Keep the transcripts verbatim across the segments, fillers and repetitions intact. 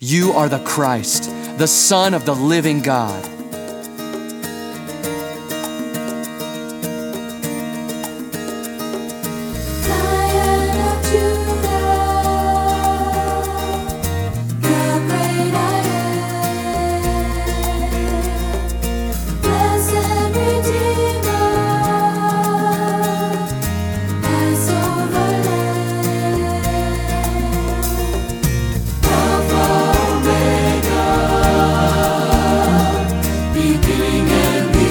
You are the Christ, the Son of the living God. Lion of Judah, the great I am, blessed Redeemer, Passover Lamb, Alpha Omega, beginning and the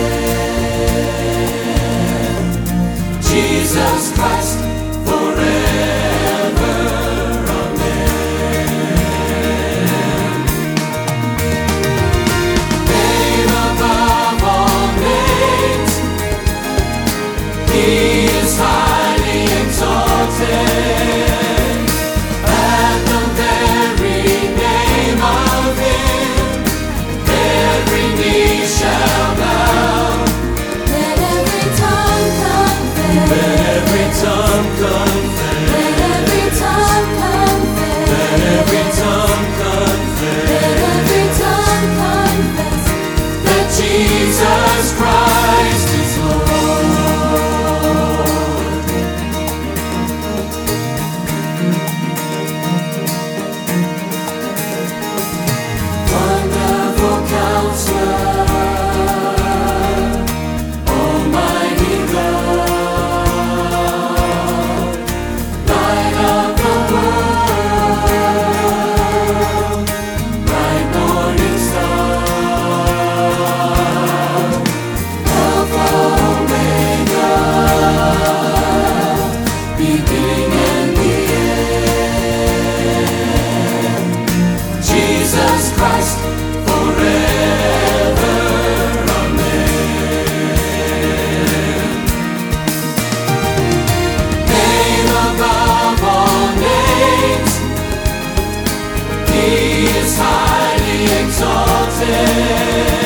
end, Jesus Christ forever, amen. Name above all names, He is highly exalted. At the very name of Him, every knee shall bow. Let every tongue confess. Let every tongue confess. Let every tongue confess. Let every tongue confess. Let every tongue confess that Jesus Christ is Lord. Wonderful Counselor, Almighty God, Light of the world, bright morning star, Alpha Omega, beginning and the end, Jesus Christ forever, amen. Name above all names, He is highly exalted.